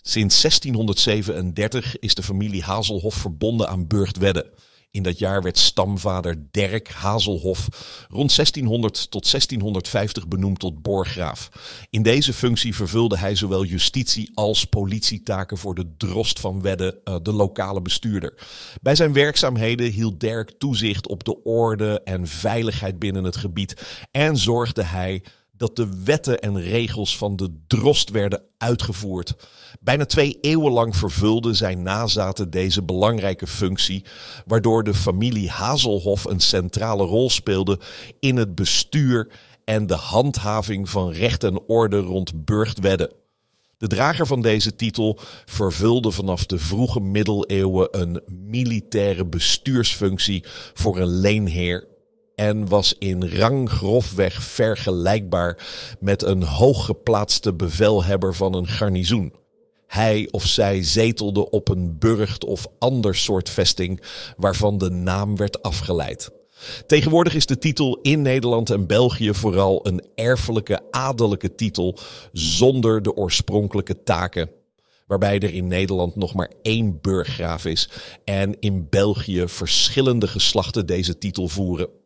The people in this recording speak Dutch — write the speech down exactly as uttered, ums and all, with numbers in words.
Sinds zestienhonderdzevenendertig is de familie Hazelhoff verbonden aan Burchtwedde. In dat jaar werd stamvader Derk Hazelhoff rond zestienhonderd tot zestienhonderdvijftig benoemd tot borggraaf. In deze functie vervulde hij zowel justitie als politietaken voor de drost van Wedde, de lokale bestuurder. Bij zijn werkzaamheden hield Derk toezicht op de orde en veiligheid binnen het gebied en zorgde hij dat de wetten en regels van de drost werden uitgevoerd. Bijna twee eeuwen lang vervulden zijn nazaten deze belangrijke functie, waardoor de familie Hazelhoff een centrale rol speelde in het bestuur en de handhaving van recht en orde rond Burchtwedde. De drager van deze titel vervulde vanaf de vroege middeleeuwen een militaire bestuursfunctie voor een leenheer en was in rang grofweg vergelijkbaar met een hooggeplaatste bevelhebber van een garnizoen. Hij of zij zetelde op een burcht of ander soort vesting waarvan de naam werd afgeleid. Tegenwoordig is de titel in Nederland en België vooral een erfelijke adellijke titel zonder de oorspronkelijke taken, waarbij er in Nederland nog maar één burggraaf is en in België verschillende geslachten deze titel voeren.